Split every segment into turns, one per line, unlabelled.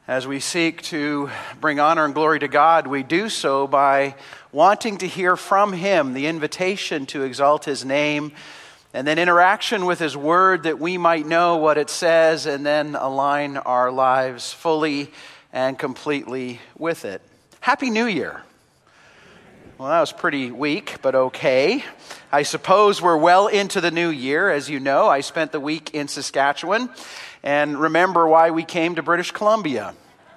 As we seek to bring honor and glory to God, we do so by wanting to hear from Him the invitation to exalt His name, and then interaction with His Word that we might know what it says and then align our lives fully and completely with it. Happy New Year. Well, that was pretty weak, but okay. I suppose we're well into the new year. As you know, I spent the week in Saskatchewan, and remember why we came to British Columbia.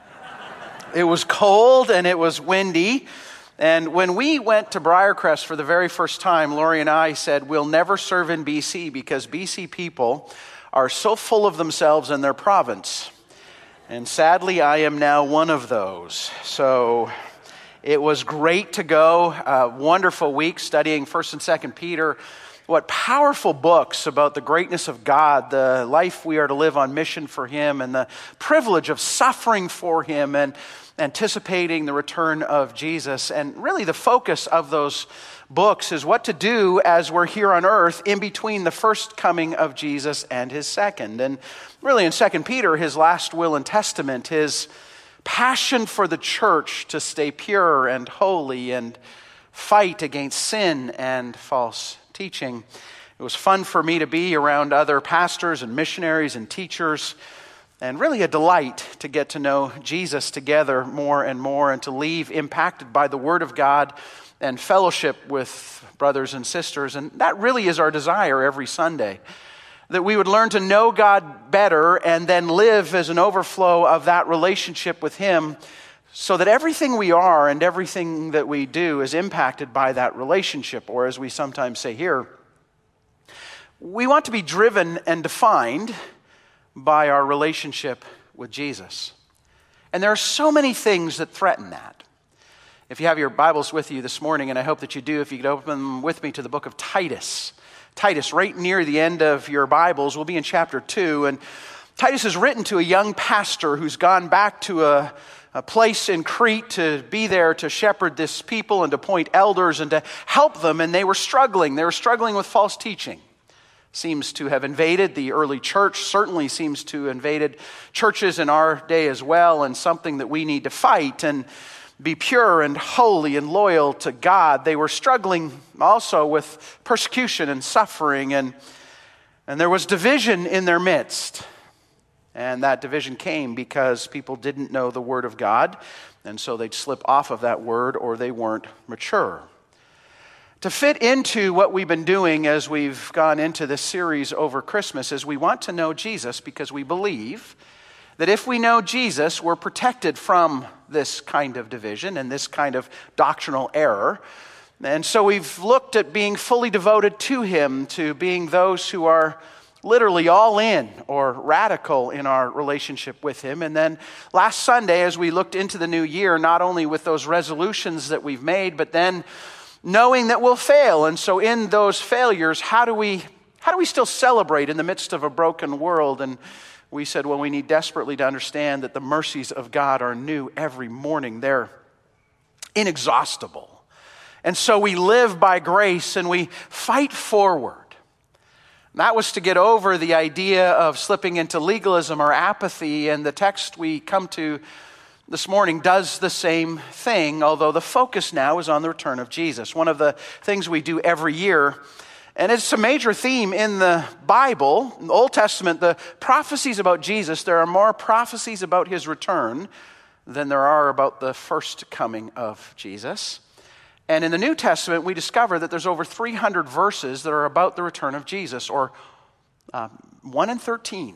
It was cold and it was windy, and when we went to Briarcrest for the very first time, Lori and I said, we'll never serve in BC because BC people are so full of themselves and their province. And sadly, I am now one of those. So it was great to go, a wonderful week studying 1st and 2nd Peter. What powerful books about the greatness of God, the life we are to live on mission for Him, and the privilege of suffering for Him and anticipating the return of Jesus. And really the focus of those books is what to do as we're here on earth in between the first coming of Jesus and His second. And really in 2 Peter, His last will and testament, His passion for the church to stay pure and holy and fight against sin and false teaching. It was fun for me to be around other pastors and missionaries and teachers, and really a delight to get to know Jesus together more and more and to leave impacted by the Word of God and fellowship with brothers and sisters. And that really is our desire every Sunday, that we would learn to know God better and then live as an overflow of that relationship with Him so that everything we are and everything that we do is impacted by that relationship. Or as we sometimes say here, we want to be driven and defined by our relationship with Jesus. And there are so many things that threaten that. If you have your Bibles with you this morning, and I hope that you do, if you could open them with me to the book of Titus. Titus, right near the end of your Bibles, we'll be in chapter 2. And Titus is written to a young pastor who's gone back to a place in Crete to be there to shepherd this people and to appoint elders and to help them. And they were struggling. They were struggling with false teaching. Seems to have invaded the early church, certainly seems to have invaded churches in our day as well, and something that we need to fight and be pure and holy and loyal to God. They were struggling also with persecution and suffering, and there was division in their midst. And that division came because people didn't know the Word of God, and so they'd slip off of that Word or they weren't mature. To fit into what we've been doing as we've gone into this series over Christmas is we want to know Jesus because we believe that if we know Jesus, we're protected from this kind of division and this kind of doctrinal error. And so we've looked at being fully devoted to Him, to being those who are literally all in or radical in our relationship with Him. And then last Sunday, as we looked into the new year, not only with those resolutions that we've made, but then knowing that we'll fail. And so in those failures, how do we still celebrate in the midst of a broken world? And we said, well, we need desperately to understand that the mercies of God are new every morning. They're inexhaustible. And so we live by grace and we fight forward. That was to get over the idea of slipping into legalism or apathy, and the text we come to this morning does the same thing, although the focus now is on the return of Jesus. One of the things we do every year, and it's a major theme in the Bible, in the Old Testament, the prophecies about Jesus, there are more prophecies about His return than there are about the first coming of Jesus. And in the New Testament, we discover that there's over 300 verses that are about the return of Jesus, or 1 in 13.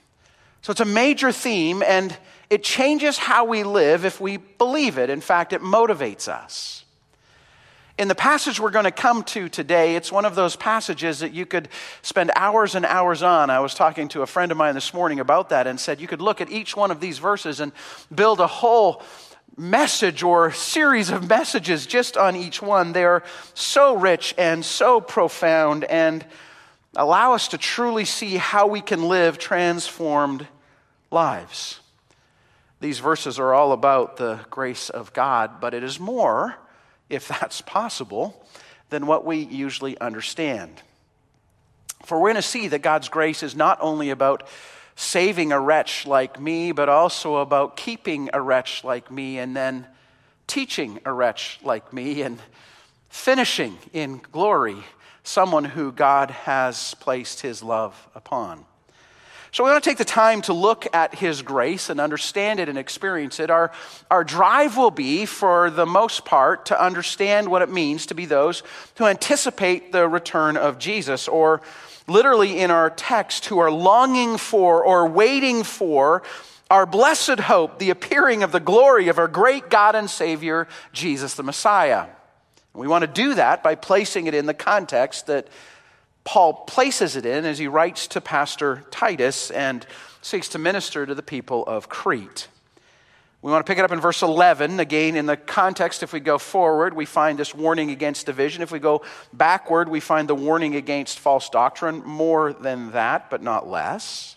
So it's a major theme, and it changes how we live if we believe it. In fact, it motivates us. In the passage we're going to come to today, it's one of those passages that you could spend hours and hours on. I was talking to a friend of mine this morning about that and said you could look at each one of these verses and build a whole message or series of messages just on each one. They're so rich and so profound and allow us to truly see how we can live transformed lives. These verses are all about the grace of God, but it is more, if that's possible, than what we usually understand. For we're going to see that God's grace is not only about saving a wretch like me, but also about keeping a wretch like me and then teaching a wretch like me and finishing in glory someone who God has placed his love upon. So we want to take the time to look at his grace and understand it and experience it. Our drive will be, for the most part, to understand what it means to be those who anticipate the return of Jesus, or literally in our text, who are longing for or waiting for our blessed hope, the appearing of the glory of our great God and Savior, Jesus the Messiah. We want to do that by placing it in the context that Paul places it in as he writes to Pastor Titus and seeks to minister to the people of Crete. We want to pick it up in verse 11. Again, in the context, if we go forward, we find this warning against division. If we go backward, we find the warning against false doctrine. More than that, but not less.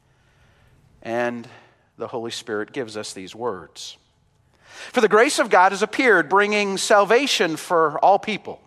And the Holy Spirit gives us these words. For the grace of God has appeared, bringing salvation for all people.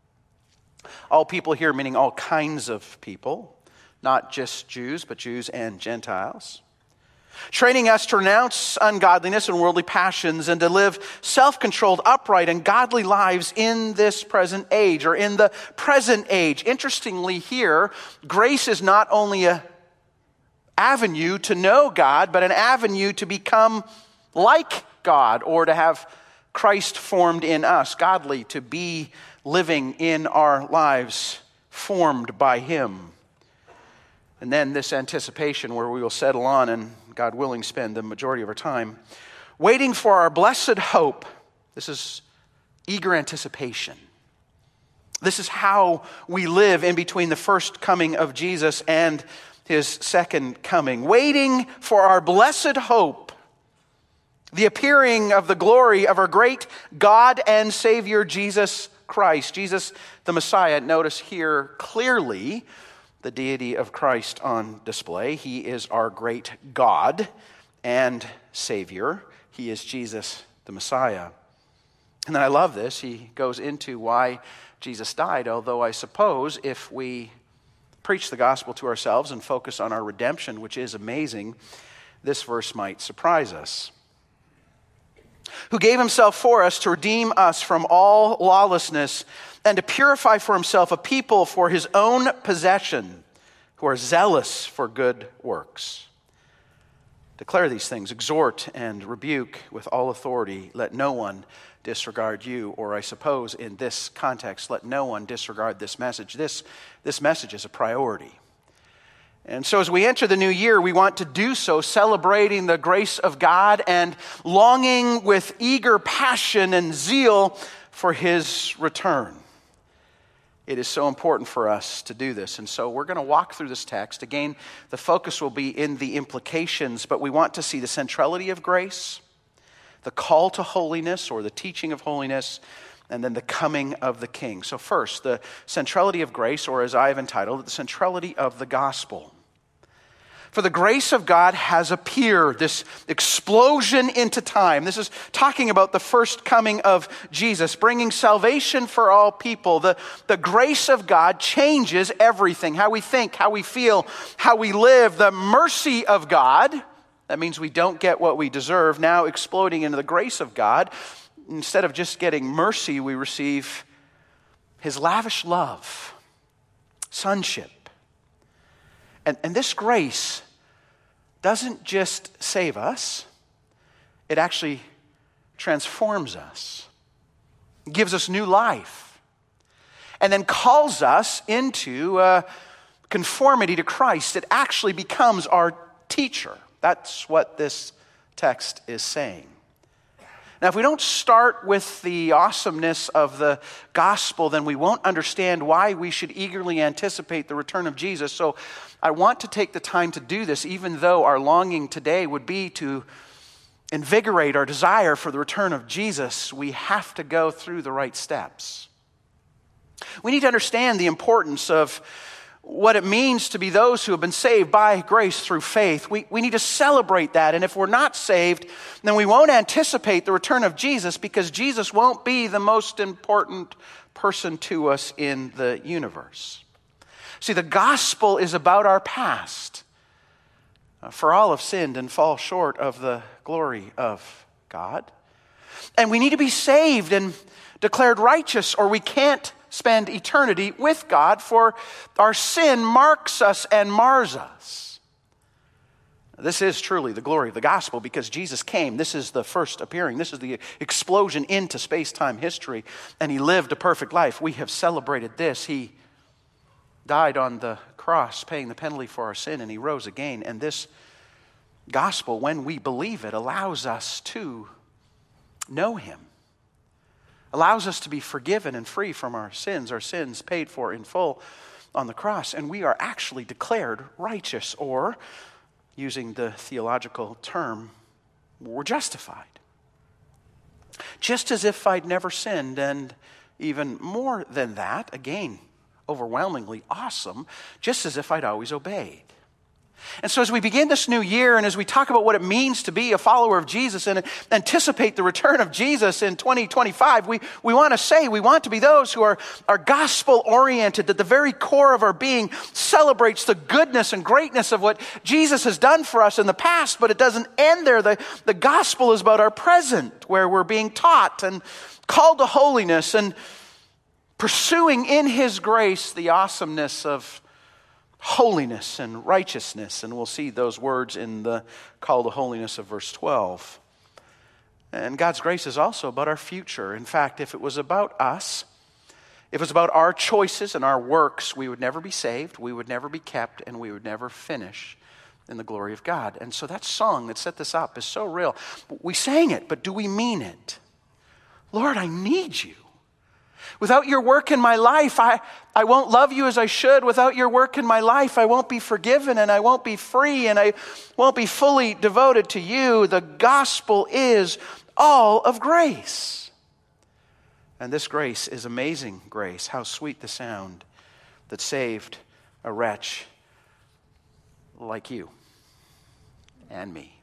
All people here meaning all kinds of people, not just Jews, but Jews and Gentiles. Training us to renounce ungodliness and worldly passions and to live self-controlled, upright, and godly lives in this present age, or in the present age. Interestingly here, grace is not only an avenue to know God, but an avenue to become like God, or to have Christ formed in us, godly, to be living in our lives formed by him. And then this anticipation where we will settle on and, God willing, spend the majority of our time waiting for our blessed hope. This is eager anticipation. This is how we live in between the first coming of Jesus and his second coming. Waiting for our blessed hope, the appearing of the glory of our great God and Savior, Jesus Christ, Jesus the Messiah. Notice here clearly the deity of Christ on display. He is our great God and Savior. He is Jesus the Messiah. And then I love this. He goes into why Jesus died, although I suppose if we preach the gospel to ourselves and focus on our redemption, which is amazing, this verse might surprise us. Who gave himself for us to redeem us from all lawlessness and to purify for himself a people for his own possession who are zealous for good works. Declare these things, exhort and rebuke with all authority. Let no one disregard you, or I suppose in this context, let no one disregard this message. This message is a priority. And so as we enter the new year, we want to do so celebrating the grace of God and longing with eager passion and zeal for his return. It is so important for us to do this. And so we're going to walk through this text. Again, the focus will be in the implications, but we want to see the centrality of grace, the call to holiness or the teaching of holiness, and then the coming of the King. So first, the centrality of grace, or as I have entitled it, the centrality of the gospel. For the grace of God has appeared, this explosion into time. This is talking about the first coming of Jesus, bringing salvation for all people. The grace of God changes everything, how we think, how we feel, how we live. The mercy of God, that means we don't get what we deserve, now exploding into the grace of God. Instead of just getting mercy, we receive his lavish love, sonship. And this grace doesn't just save us, it actually transforms us, gives us new life, and then calls us into conformity to Christ. It actually becomes our teacher. That's what this text is saying. Now, if we don't start with the awesomeness of the gospel, then we won't understand why we should eagerly anticipate the return of Jesus. So I want to take the time to do this, even though our longing today would be to invigorate our desire for the return of Jesus. We have to go through the right steps. We need to understand the importance of what it means to be those who have been saved by grace through faith. We need to celebrate that. And if we're not saved, then we won't anticipate the return of Jesus, because Jesus won't be the most important person to us in the universe. See, the gospel is about our past. For all have sinned and fall short of the glory of God. And we need to be saved and declared righteous, or we can't spend eternity with God, for our sin marks us and mars us. This is truly the glory of the gospel, because Jesus came. This is the first appearing. This is the explosion into space-time history, and he lived a perfect life. We have celebrated this. He died on the cross, paying the penalty for our sin, and he rose again. And this gospel, when we believe it, allows us to know him, allows us to be forgiven and free from our sins paid for in full on the cross, and we are actually declared righteous, or, using the theological term, we're justified. Just as if I'd never sinned, and even more than that, again, overwhelmingly awesome, just as if I'd always obeyed. And so as we begin this new year, and as we talk about what it means to be a follower of Jesus and anticipate the return of Jesus in 2025, we want to say we want to be those who are gospel-oriented, that the very core of our being celebrates the goodness and greatness of what Jesus has done for us in the past, but it doesn't end there. The gospel is about our present, where we're being taught and called to holiness and pursuing in his grace the awesomeness of holiness and righteousness. And we'll see those words in the call to holiness of verse 12. And God's grace is also about our future. In fact, if it was about us, if it was about our choices and our works, we would never be saved, we would never be kept, and we would never finish in the glory of God. And so that song that set this up is so real. We sang it, but do we mean it? Lord, I need you. Without your work in my life, I won't love you as I should. Without your work in my life, I won't be forgiven, and I won't be free, and I won't be fully devoted to you. The gospel is all of grace. And this grace is amazing grace. How sweet the sound that saved a wretch like you and me.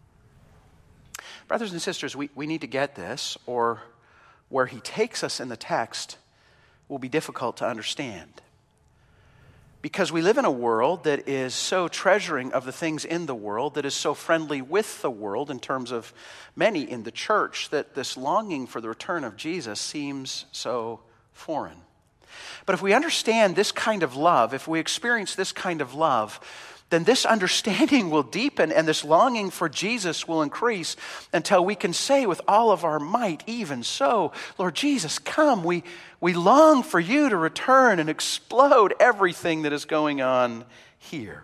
Brothers and sisters, we need to get this, or where he takes us in the text will be difficult to understand. Because we live in a world that is so treasuring of the things in the world, that is so friendly with the world in terms of many in the church, that this longing for the return of Jesus seems so foreign. But if we understand this kind of love, if we experience this kind of love, then this understanding will deepen, and this longing for Jesus will increase until we can say with all of our might, even so, Lord Jesus, come. We long for you to return and explode everything that is going on here.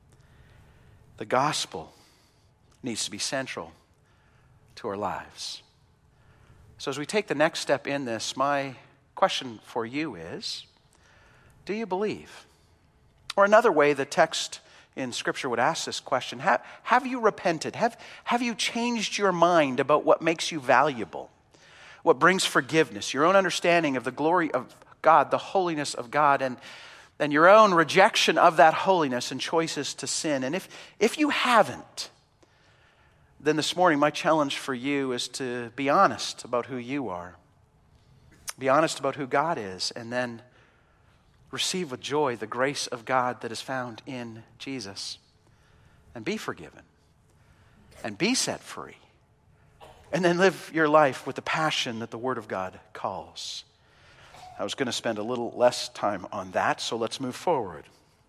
The gospel needs to be central to our lives. So as we take the next step in this, my question for you is, do you believe? Or another way the text in Scripture would ask this question, have you repented? Have you changed your mind about what makes you valuable? What brings forgiveness? Your own understanding of the glory of God, the holiness of God, and your own rejection of that holiness and choices to sin. And if you haven't, then this morning my challenge for you is to be honest about who you are. Be honest about who God is, and then receive with joy the grace of God that is found in Jesus, and be forgiven, and be set free, and then live your life with the passion that the Word of God calls. I was going to spend a little less time on that, so let's move forward.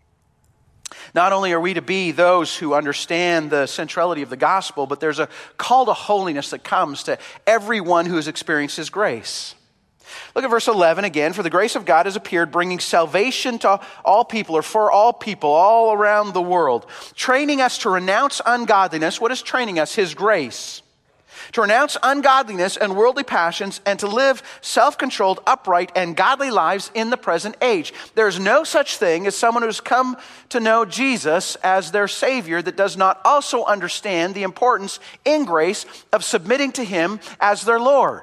Not only are we to be those who understand the centrality of the gospel, but there's a call to holiness that comes to everyone who has experienced his grace. Look at verse 11 again. For the grace of God has appeared, bringing salvation to all people, or for all people, all around the world, training us to renounce ungodliness. What is training us? His grace. To renounce ungodliness and worldly passions, and to live self-controlled, upright, and godly lives in the present age. There is no such thing as someone who's come to know Jesus as their Savior that does not also understand the importance in grace of submitting to Him as their Lord.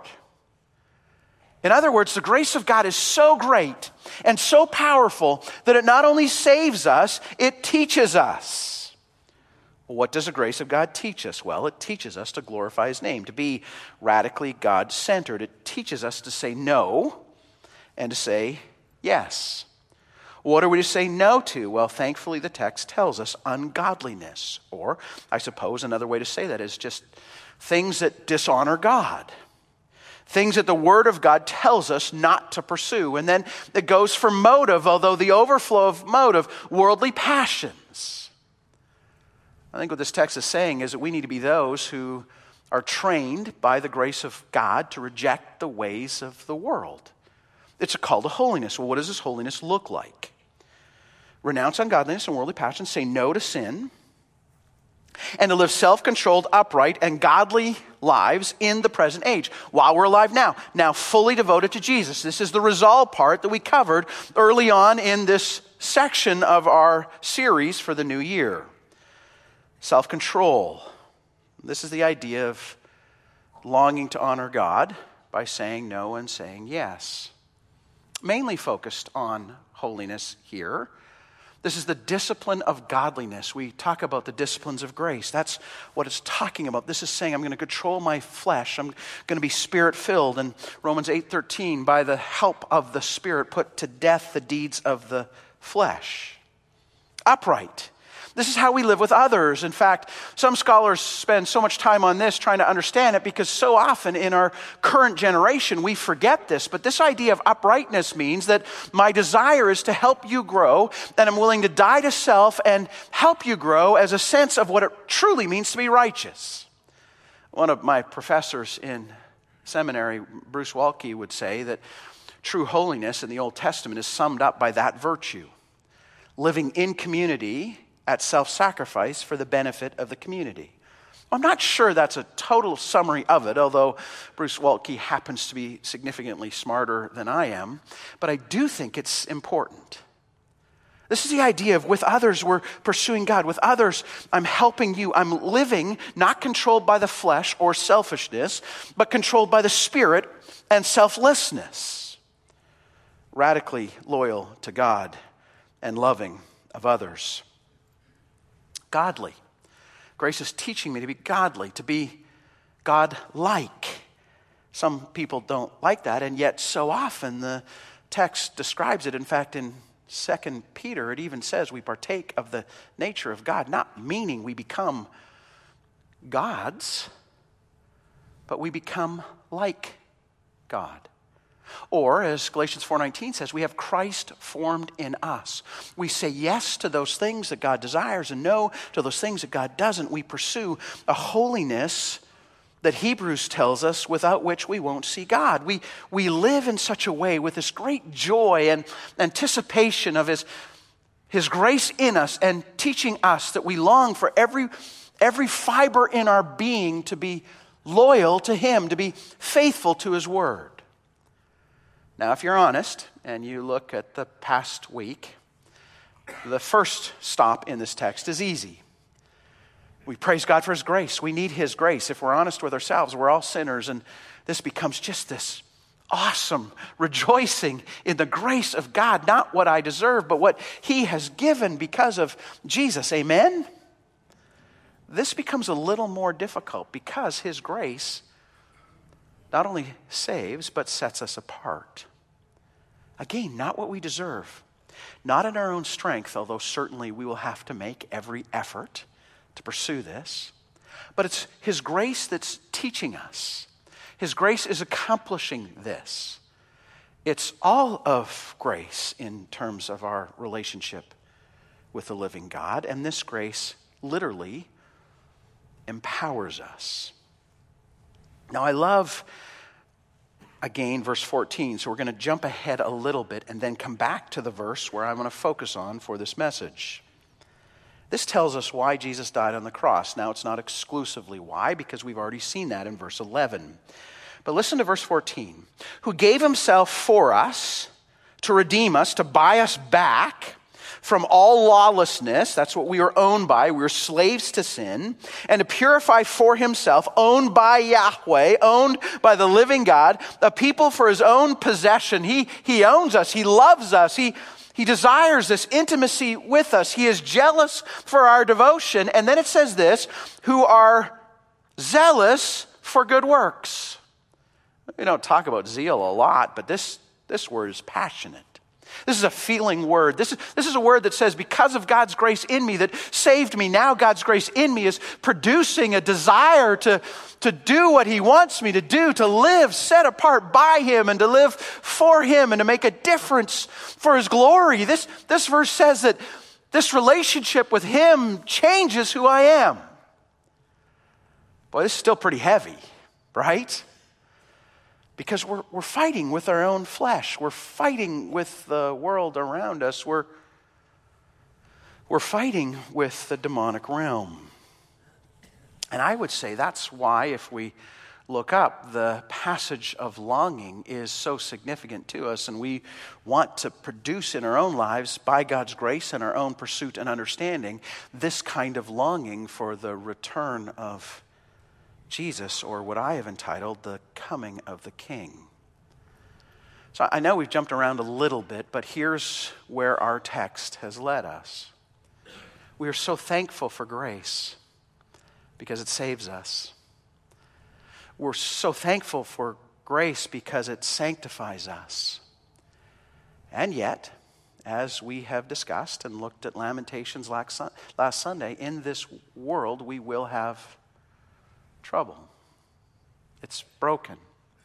In other words, the grace of God is so great and so powerful that it not only saves us, it teaches us. Well, what does the grace of God teach us? Well, it teaches us to glorify His name, to be radically God-centered. It teaches us to say no and to say yes. What are we to say no to? Well, thankfully the text tells us ungodliness. Or, I suppose another way to say that is just things that dishonor God. Things that the Word of God tells us not to pursue. And then it goes for motive, although the overflow of motive, worldly passions. I think what this text is saying is that we need to be those who are trained by the grace of God to reject the ways of the world. It's a call to holiness. Well, what does this holiness look like? Renounce ungodliness and worldly passions, say no to sin, and to live self-controlled, upright, and godly lives in the present age, while we're alive now fully devoted to Jesus. This is the resolve part that we covered early on in this section of our series for the new year. Self-control. This is the idea of longing to honor God by saying no and saying yes. Mainly focused on holiness here. This is the discipline of godliness. We talk about the disciplines of grace. That's what it's talking about. This is saying I'm going to control my flesh. I'm going to be Spirit-filled. And Romans 8:13, by the help of the Spirit, put to death the deeds of the flesh. Upright. This is how we live with others. In fact, some scholars spend so much time on this trying to understand it because so often in our current generation we forget this. But this idea of uprightness means that my desire is to help you grow, and I'm willing to die to self and help you grow as a sense of what it truly means to be righteous. One of my professors in seminary, Bruce Waltke, would say that true holiness in the Old Testament is summed up by that virtue. Living in community at self-sacrifice for the benefit of the community. I'm not sure that's a total summary of it, although Bruce Waltke happens to be significantly smarter than I am, but I do think it's important. This is the idea of with others we're pursuing God. With others I'm helping you. I'm living not controlled by the flesh or selfishness, but controlled by the Spirit and selflessness. Radically loyal to God and loving of others. Godly. Grace is teaching me to be godly, to be God-like. Some people don't like that, and yet so often the text describes it. In fact, in 2 Peter, it even says we partake of the nature of God, not meaning we become gods, but we become like God. Or, as Galatians 4:19 says, we have Christ formed in us. We say yes to those things that God desires and no to those things that God doesn't. We pursue a holiness that Hebrews tells us without which we won't see God. We live in such a way with this great joy and anticipation of His grace in us and teaching us that we long for every fiber in our being to be loyal to Him, to be faithful to His Word. Now, if you're honest and you look at the past week, the first stop in this text is easy. We praise God for His grace. We need His grace. If we're honest with ourselves, we're all sinners, and this becomes just this awesome rejoicing in the grace of God, not what I deserve, but what He has given because of Jesus. Amen? This becomes a little more difficult because His grace not only saves, but sets us apart. Again, not what we deserve, not in our own strength, although certainly we will have to make every effort to pursue this, but it's His grace that's teaching us. His grace is accomplishing this. It's all of grace in terms of our relationship with the living God, and this grace literally empowers us. Now, I love, again, verse 14, so we're going to jump ahead a little bit and then come back to the verse where I'm going to focus on for this message. This tells us why Jesus died on the cross. Now, it's not exclusively why, because we've already seen that in verse 11. But listen to verse 14. Who gave Himself for us to redeem us, to buy us back from all lawlessness. That's what we were owned by. We were slaves to sin. And to purify for Himself, owned by Yahweh, owned by the living God, a people for His own possession. He owns us. He loves us. He desires this intimacy with us. He is jealous for our devotion. And then it says this, who are zealous for good works. We don't talk about zeal a lot, but this word is passionate. This is a feeling word. This is a word that says, because of God's grace in me that saved me, now God's grace in me is producing a desire to do what he wants me to do, to live set apart by him and to live for him and to make a difference for his glory. This verse says that this relationship with him changes who I am. Boy, this is still pretty heavy, right? Because we're fighting with our own flesh. We're fighting with the world around us. We're fighting with the demonic realm. And I would say that's why, if we look up, the passage of longing is so significant to us, and we want to produce in our own lives, by God's grace and our own pursuit and understanding, this kind of longing for the return of Jesus, or what I have entitled, the coming of the King. So I know we've jumped around a little bit, but here's where our text has led us. We are so thankful for grace because it saves us. We're so thankful for grace because it sanctifies us. And yet, as we have discussed and looked at Lamentations last Sunday, in this world we will have trouble. It's broken.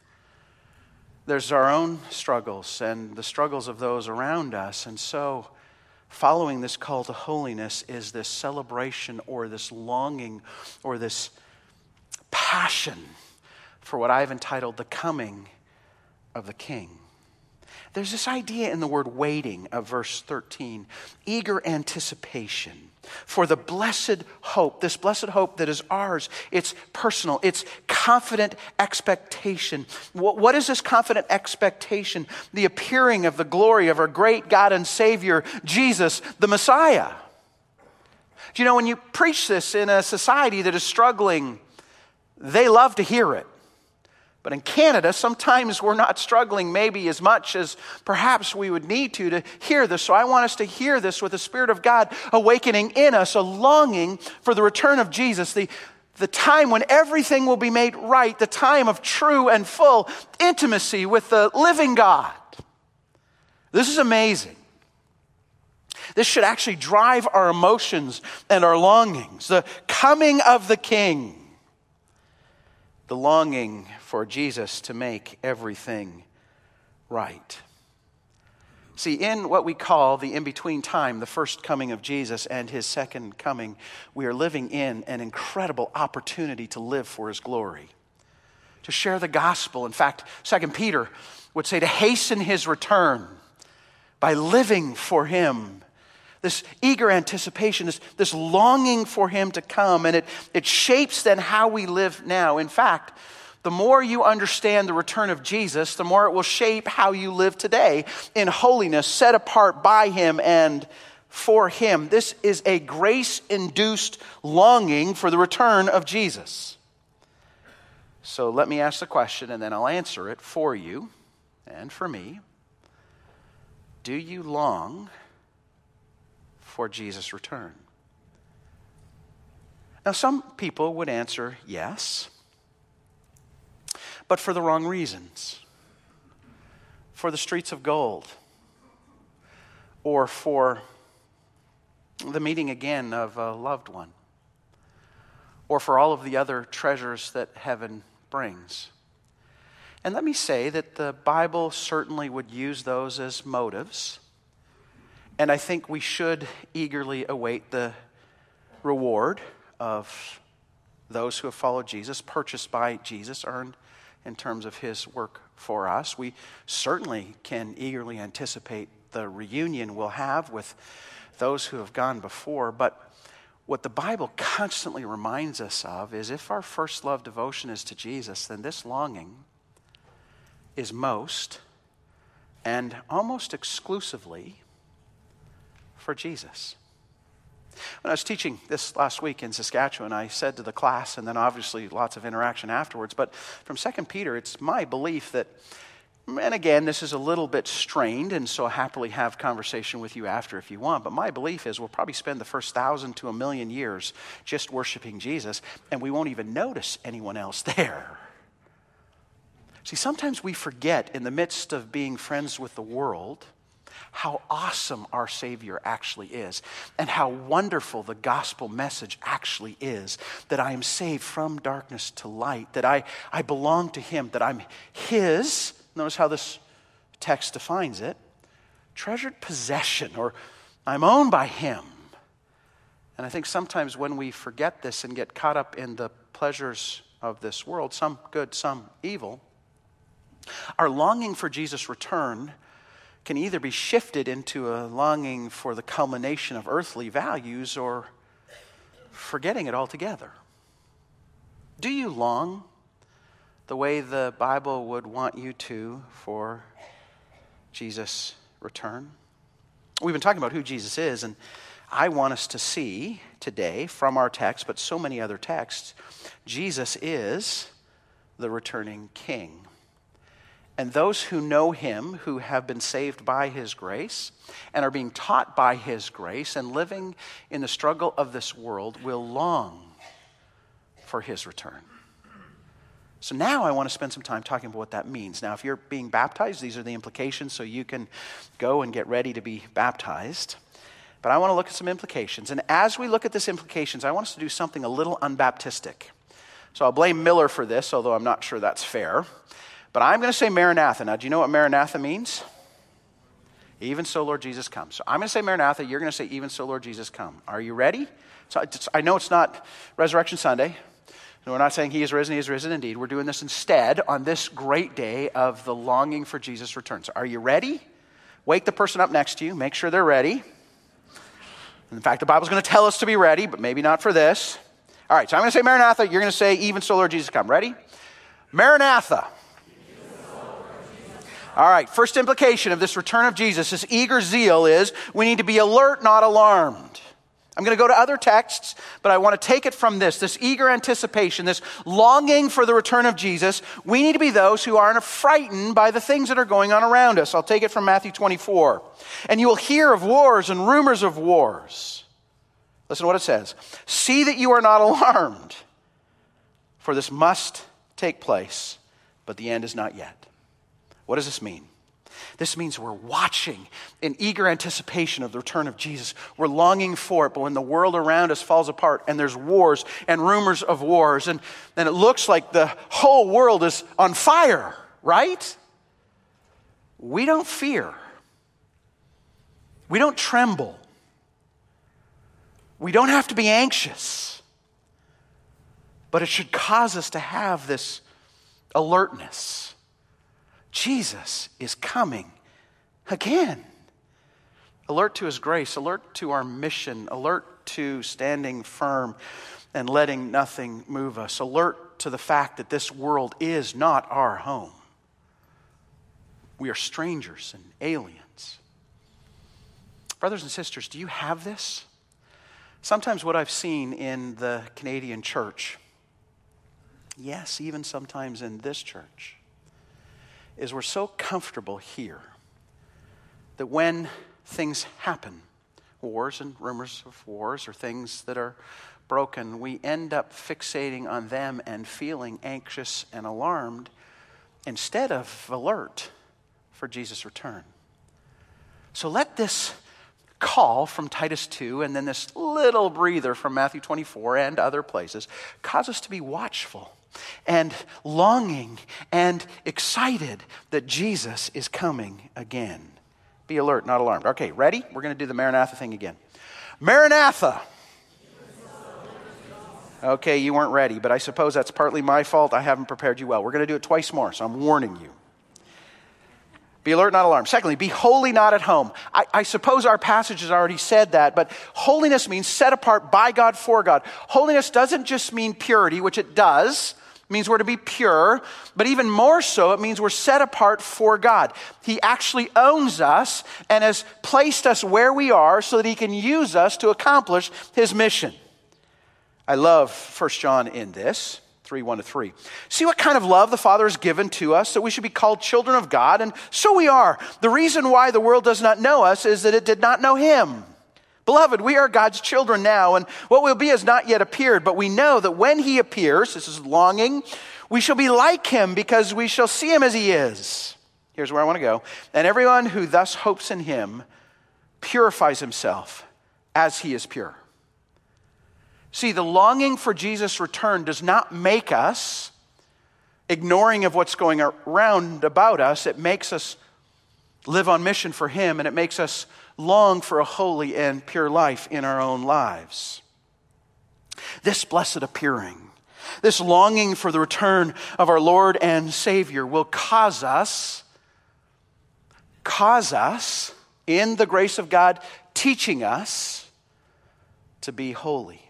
There's our own struggles and the struggles of those around us. And so following this call to holiness is this celebration or this longing or this passion for what I've entitled the coming of the King. There's this idea in the word waiting of verse 13, eager anticipation for the blessed hope, this blessed hope that is ours. It's personal. It's confident expectation. What is this confident expectation? The appearing of the glory of our great God and Savior, Jesus, the Messiah. Do you know, when you preach this in a society that is struggling, they love to hear it. But in Canada, sometimes we're not struggling maybe as much as perhaps we would need to hear this. So I want us to hear this with the Spirit of God awakening in us, a longing for the return of Jesus, the time when everything will be made right, the time of true and full intimacy with the living God. This is amazing. This should actually drive our emotions and our longings. The coming of the King. The longing for Jesus to make everything right. See, in what we call the in-between time, the first coming of Jesus and his second coming, we are living in an incredible opportunity to live for his glory, to share the gospel. In fact, 2 Peter would say to hasten his return by living for him. This eager anticipation, this longing for him to come, and it shapes then how we live now. In fact, the more you understand the return of Jesus, the more it will shape how you live today in holiness, set apart by him and for him. This is a grace-induced longing for the return of Jesus. So let me ask the question, and then I'll answer it for you and for me. Do you long for Jesus' return? Now, some people would answer yes, but for the wrong reasons. For the streets of gold, or for the meeting again of a loved one, or for all of the other treasures that heaven brings. And let me say that the Bible certainly would use those as motives. And I think we should eagerly await the reward of those who have followed Jesus, purchased by Jesus, earned in terms of his work for us. We certainly can eagerly anticipate the reunion we'll have with those who have gone before. But what the Bible constantly reminds us of is if our first love devotion is to Jesus, then this longing is most and almost exclusively for Jesus. When I was teaching this last week in Saskatchewan, I said to the class, and then obviously lots of interaction afterwards, but from 2 Peter, it's my belief that, and again, this is a little bit strained, and so I'll happily have conversation with you after if you want, but my belief is we'll probably spend the first 1,000 to 1,000,000 years just worshiping Jesus, and we won't even notice anyone else there. See, sometimes we forget in the midst of being friends with the world how awesome our Savior actually is, and how wonderful the gospel message actually is, that I am saved from darkness to light, that I belong to him, that I'm his, notice how this text defines it, treasured possession, or I'm owned by him. And I think sometimes when we forget this and get caught up in the pleasures of this world, some good, some evil, our longing for Jesus' return can either be shifted into a longing for the culmination of earthly values or forgetting it altogether. Do you long the way the Bible would want you to for Jesus' return? We've been talking about who Jesus is, and I want us to see today from our text, but so many other texts, Jesus is the returning King. And those who know him, who have been saved by his grace and are being taught by his grace and living in the struggle of this world, will long for his return. So now I want to spend some time talking about what that means. Now, if you're being baptized, these are the implications, so you can go and get ready to be baptized. But I want to look at some implications. And as we look at these implications, I want us to do something a little unbaptistic. So I'll blame Miller for this, although I'm not sure that's fair. But I'm going to say Maranatha. Now, do you know what Maranatha means? Even so, Lord Jesus, come. So I'm going to say Maranatha. You're going to say, even so, Lord Jesus, come. Are you ready? So I know it's not Resurrection Sunday. We're not saying he is risen indeed. We're doing this instead on this great day of the longing for Jesus' return. So are you ready? Wake the person up next to you. Make sure they're ready. In fact, the Bible's going to tell us to be ready, but maybe not for this. All right, so I'm going to say Maranatha. You're going to say, even so, Lord Jesus, come. Ready? Maranatha. All right, first implication of this return of Jesus, this eager zeal, is we need to be alert, not alarmed. I'm going to go to other texts, but I want to take it from this eager anticipation, this longing for the return of Jesus. We need to be those who aren't frightened by the things that are going on around us. I'll take it from Matthew 24. And you will hear of wars and rumors of wars. Listen to what it says. See that you are not alarmed, for this must take place, but the end is not yet. What does this mean? This means we're watching in eager anticipation of the return of Jesus. We're longing for it, but when the world around us falls apart and there's wars and rumors of wars, and it looks like the whole world is on fire, right? We don't fear. We don't tremble. We don't have to be anxious. But it should cause us to have this alertness. Jesus is coming again. Alert to his grace, alert to our mission, alert to standing firm and letting nothing move us, alert to the fact that this world is not our home. We are strangers and aliens. Brothers and sisters, do you have this? Sometimes what I've seen in the Canadian church, yes, even sometimes in this church, is we're so comfortable here that when things happen, wars and rumors of wars or things that are broken, we end up fixating on them and feeling anxious and alarmed instead of alert for Jesus' return. So let this call from Titus 2 and then this little breather from Matthew 24 and other places cause us to be watchful and longing and excited that Jesus is coming again. Be alert, not alarmed. Okay, ready? We're going to do the Maranatha thing again. Maranatha. Okay, you weren't ready, but I suppose that's partly my fault. I haven't prepared you well. We're going to do it twice more, so I'm warning you. Be alert, not alarmed. Secondly, be holy, not at home. I suppose our passage has already said that, but holiness means set apart by God, for God. Holiness doesn't just mean purity, which it does. It means we're to be pure, but even more so, it means we're set apart for God. He actually owns us and has placed us where we are so that he can use us to accomplish his mission. I love 1 John in this. 3:1-3. See what kind of love the Father has given to us, that we should be called children of God, and so we are. The reason why the world does not know us is that it did not know him. Beloved, we are God's children now, and what will be has not yet appeared, but we know that when he appears, this is longing, we shall be like him because we shall see him as he is. Here's where I want to go. And everyone who thus hopes in him purifies himself as he is pure. See, the longing for Jesus' return does not make us ignoring of what's going around about us. It makes us live on mission for him, and it makes us long for a holy and pure life in our own lives. This blessed appearing, this longing for the return of our Lord and Savior will cause us in the grace of God, teaching us to be holy.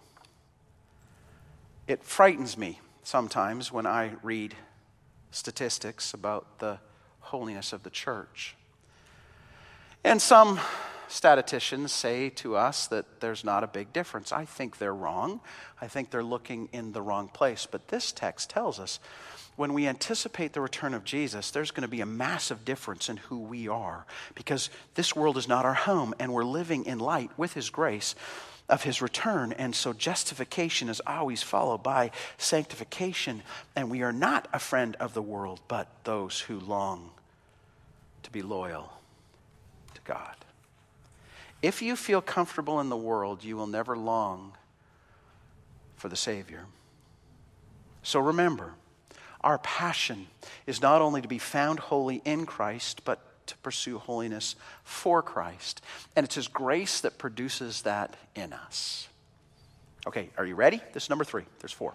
It frightens me sometimes when I read statistics about the holiness of the church. And some statisticians say to us that there's not a big difference. I think they're wrong. I think they're looking in the wrong place. But this text tells us when we anticipate the return of Jesus, there's going to be a massive difference in who we are, because this world is not our home, and we're living in light with his grace of his return. And so justification is always followed by sanctification, and we are not a friend of the world, but those who long to be loyal to God. If you feel comfortable in the world, you will never long for the Savior. So remember, our passion is not only to be found holy in Christ, but to pursue holiness for Christ. And it's his grace that produces that in us. Okay, are you ready? This is number 3. There's 4.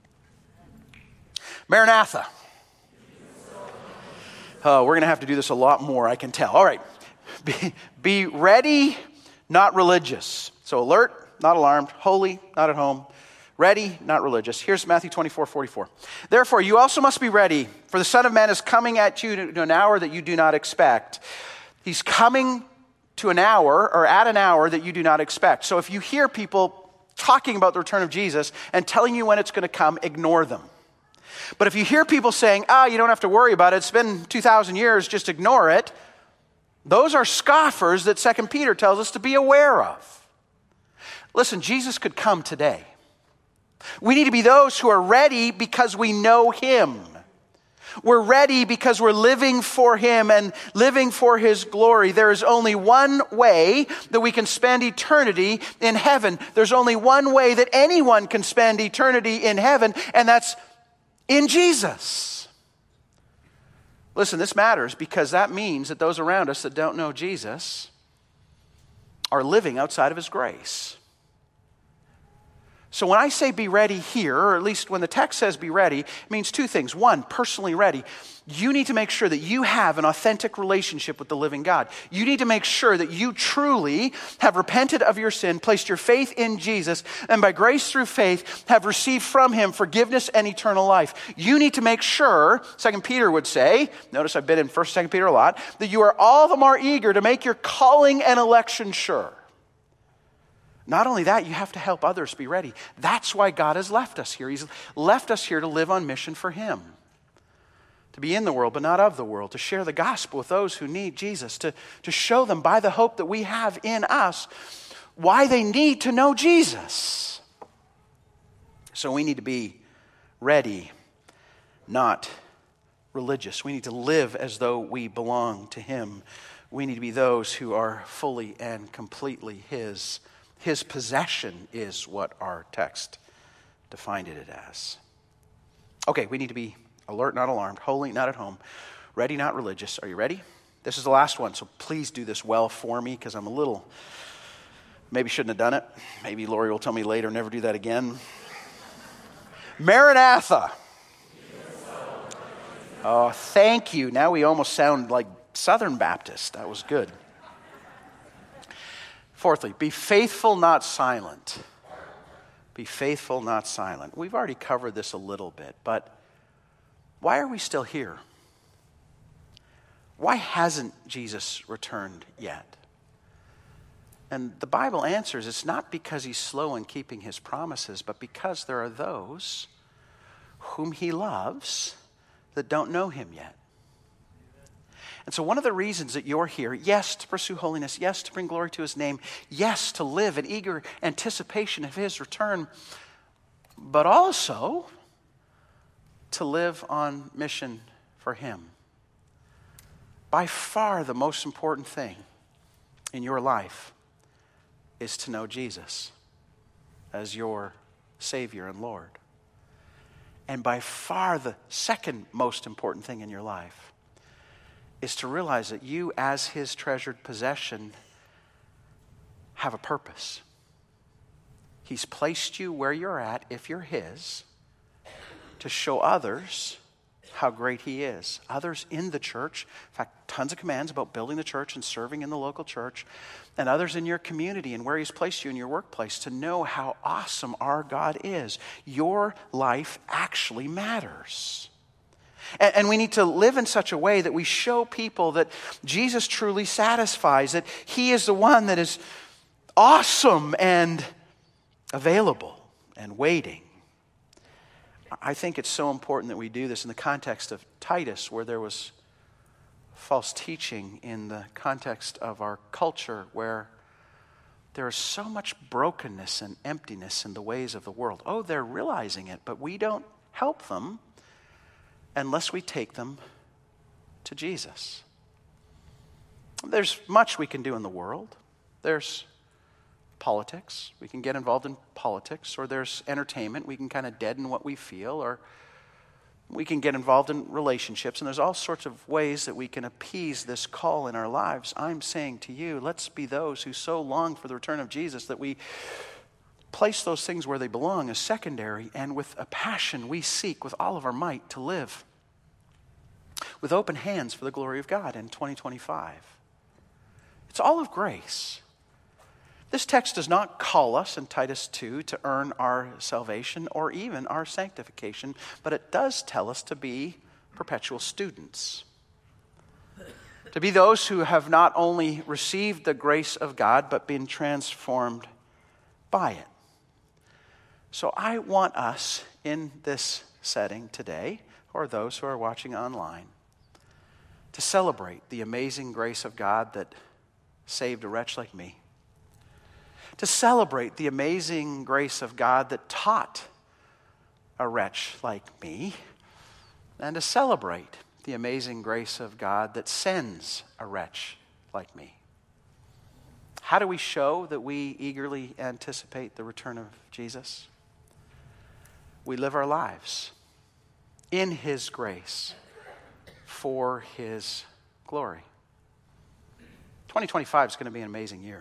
Maranatha. Oh, we're going to have to do this a lot more, I can tell. All right. Be ready, not religious. So alert, not alarmed. Holy, not at home. Ready, not religious. Here's Matthew 24:44. Therefore, you also must be ready, for the Son of Man is coming at you to an hour that you do not expect. He's coming to an hour, or at an hour that you do not expect. So if you hear people talking about the return of Jesus and telling you when it's going to come, ignore them. But if you hear people saying, you don't have to worry about it, it's been 2,000 years, just ignore it, those are scoffers that 2 Peter tells us to be aware of. Listen, Jesus could come today. We need to be those who are ready because we know him. We're ready because we're living for him and living for his glory. There is only one way that we can spend eternity in heaven. There's only one way that anyone can spend eternity in heaven, and that's in Jesus. Listen, this matters because that means that those around us that don't know Jesus are living outside of his grace. So when I say be ready here, or at least when the text says be ready, it means 2 things. 1, personally ready. You need to make sure that you have an authentic relationship with the living God. You need to make sure that you truly have repented of your sin, placed your faith in Jesus, and by grace through faith have received from him forgiveness and eternal life. You need to make sure, 2 Peter would say, notice I've been in 1st, 2 Peter a lot, that you are all the more eager to make your calling and election sure. Not only that, you have to help others be ready. That's why God has left us here. He's left us here to live on mission for him. To be in the world, but not of the world. To share the gospel with those who need Jesus. To show them by the hope that we have in us why they need to know Jesus. So we need to be ready, not religious. We need to live as though we belong to him. We need to be those who are fully and completely his. His possession is what our text defined it as. Okay, we need to be alert, not alarmed, holy, not at home, ready, not religious. Are you ready? This is the last one, so please do this well for me because I'm maybe shouldn't have done it. Maybe Lori will tell me later, never do that again. Maranatha. Oh, thank you. Now we almost sound like Southern Baptist. That was good. 4thly, be faithful, not silent. Be faithful, not silent. We've already covered this a little bit, but why are we still here? Why hasn't Jesus returned yet? And the Bible answers it's not because he's slow in keeping his promises, but because there are those whom he loves that don't know him yet. And so one of the reasons that you're here, yes, to pursue holiness, yes, to bring glory to his name, yes, to live in eager anticipation of his return, but also to live on mission for him. by far the most important thing in your life is to know Jesus as your Savior and Lord. And by far the second most important thing in your life is to realize that you, as His treasured possession, have a purpose. He's placed you where you're at, if you're His, to show others how great He is. Others in the church, in fact, tons of commands about building the church and serving in the local church, and others in your community and where He's placed you in your workplace to know how awesome our God is. Your life actually matters. And we need to live in such a way that we show people that Jesus truly satisfies, that He is the one that is awesome and available and waiting. I think it's so important that we do this in the context of Titus, where there was false teaching, in the context of our culture, where there is so much brokenness and emptiness in the ways of the world. Oh, they're realizing it, but we don't help them unless we take them to Jesus. There's much we can do in the world. There's politics. We can get involved in politics, or there's entertainment. We can kind of deaden what we feel, or we can get involved in relationships, and there's all sorts of ways that we can appease this call in our lives. I'm saying to you, let's be those who so long for the return of Jesus that we place those things where they belong as secondary, and with a passion we seek with all of our might to live with open hands for the glory of God in 2025. It's all of grace. This text does not call us in Titus 2 to earn our salvation or even our sanctification, but it does tell us to be perpetual students. To be those who have not only received the grace of God, but been transformed by it. So I want us in this setting today, or those who are watching online, to celebrate the amazing grace of God that saved a wretch like me. To celebrate the amazing grace of God that taught a wretch like me, and to celebrate the amazing grace of God that sends a wretch like me. How do we show that we eagerly anticipate the return of Jesus? We live our lives in His grace for His glory. 2025 is going to be an amazing year.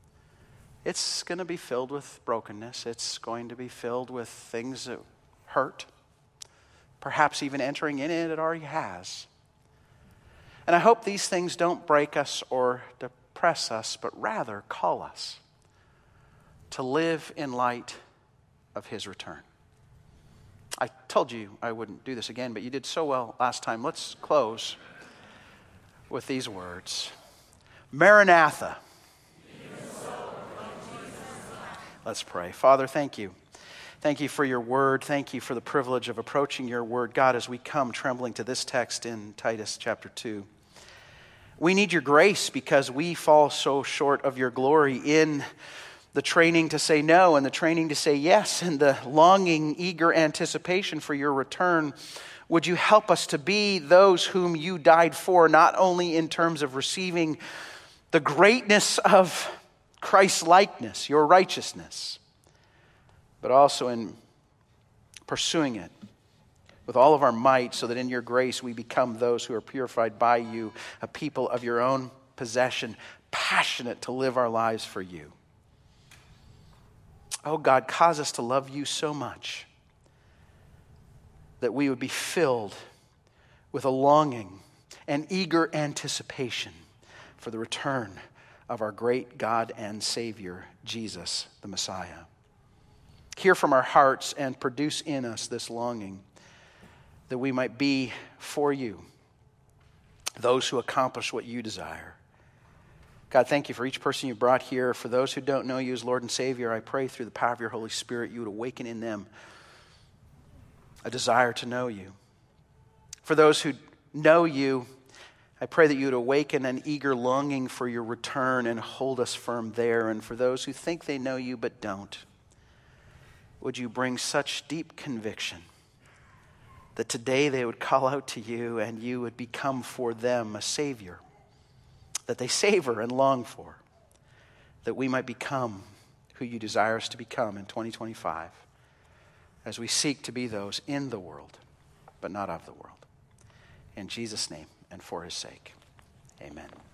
It's going to be filled with brokenness. It's going to be filled with things that hurt. Perhaps even entering in it already has. And I hope these things don't break us or depress us, but rather call us to live in light of His return. I told you I wouldn't do this again, but you did so well last time. Let's close with these words. Maranatha. Let's pray. Father, thank you. Thank you for your word. Thank you for the privilege of approaching your word. God, as we come trembling to this text in Titus chapter 2, we need your grace because we fall so short of your glory in the training to say no and the training to say yes and the longing, eager anticipation for your return. Would you help us to be those whom you died for, not only in terms of receiving the greatness of Christ's likeness, your righteousness, but also in pursuing it with all of our might, so that in your grace we become those who are purified by you, a people of your own possession, passionate to live our lives for you. Oh God, cause us to love you so much that we would be filled with a longing and eager anticipation for the return of our great God and Savior, Jesus the Messiah. Hear from our hearts and produce in us this longing that we might be for you, those who accomplish what you desire. God, thank you for each person you brought here. For those who don't know you as Lord and Savior, I pray through the power of your Holy Spirit, you would awaken in them a desire to know you. For those who know you, I pray that you would awaken an eager longing for your return and hold us firm there. And for those who think they know you but don't, would you bring such deep conviction that today they would call out to you and you would become for them a Savior that they savor and long for, that we might become who you desire us to become in 2025 as we seek to be those in the world, but not of the world. In Jesus' name and for his sake, amen.